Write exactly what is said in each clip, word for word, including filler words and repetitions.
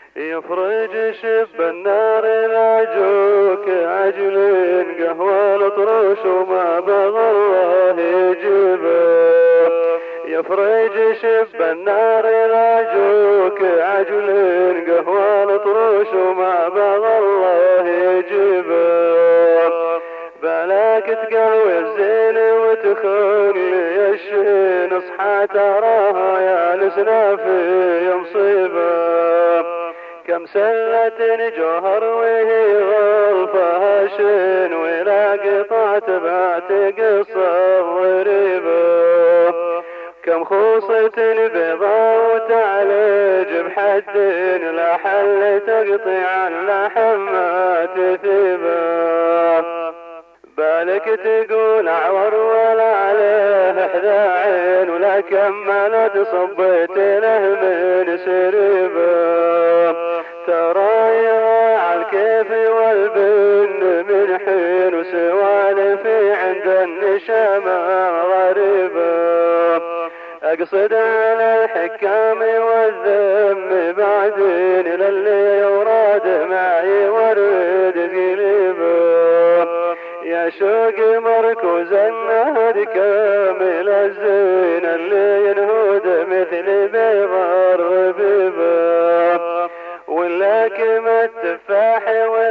يفرج شب النار العجوك عجل قهوة الطروش وما بغى الله يجيبه. يفرج شب النار العجوك عجل قهوة الطروش وما بغى الله يجيبه. بلاك تقوي الزين وتخلي الشين اصحى تراها يا لسنا في مصيبه. كم سلة جوهر وهي غلفها شين ولا قطعت بعت قصة غريبة. كم خوصة بيضاء وتعلج بحد لا حل تقطع اللحم ما تثيبه. بالك تقول اعور ولا عليه احدى عين ولا كملت صبيت له من سربه. ترايا عالكيف والبن من حين وسوالفي عند النشامة غريبة. اقصد على الحكام والذم بعدين للي يوراد معي ورد قلبه. يا شوق مركوز النهد كامل الزين اللي ينهود مثل بيض ربيبه. ولكم التفاح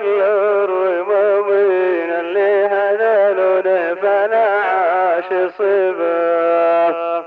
والرمامين اللي هذالون فلا عاش صبه.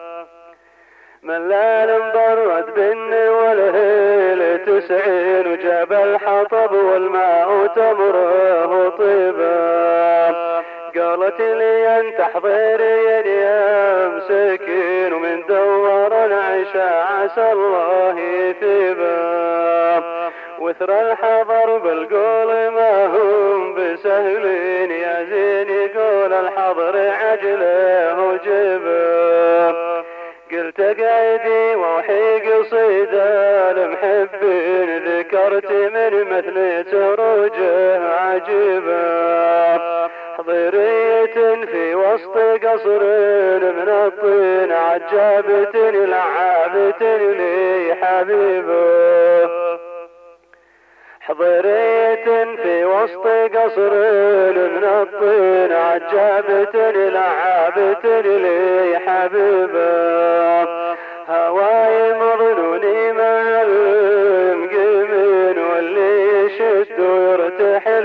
ملال مبرد بن والهيل تسعين وجاب الحطب والماء تمره طيبه. قالت لي انت حضيري يا مسكين ومن دور العشاء عسى الله يثيبه. وثر الحضر بالقول ما هم بسهلين يا زين يقول الحضر عجله وجبه. قلت قايدي ووحي قصيدة المحبين ذكرت من مثل سروجه عجيبة. حضيرية في وسط قصر من الطين عجابة لعابة لي حبيبه. حضيرية في وسط قصر من الطين عجابة لعابة لي حبيبه. هواي مظنوني مع المقيمين واللي يشد ويرتحل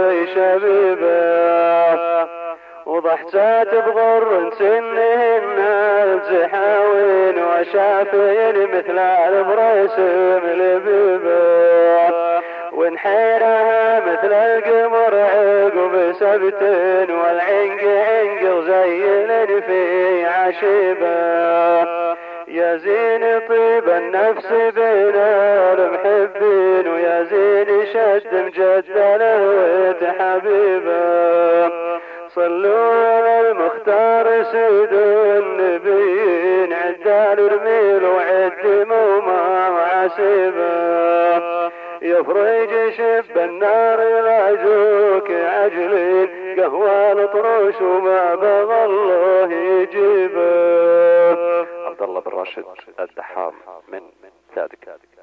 ويشبيبه. وضحتات بغر سنهن الزحاوين وشافين مثل البريسم لبيبه. ونحيرها مثل القمر عقب سبتين والعنق عنق زين في عشيبه. يا زين طيب النفس بين المحبين ويا زين شد مجد لهوة حبيبه. صلوا على المختار سيد النبيين عدال رميل وعد موما وعسيبه. يفرج شب النار العجوك عجلين قهوة الطروش وما بغى الله يجيبه. عبد الله بن راشد الدحام من سادك.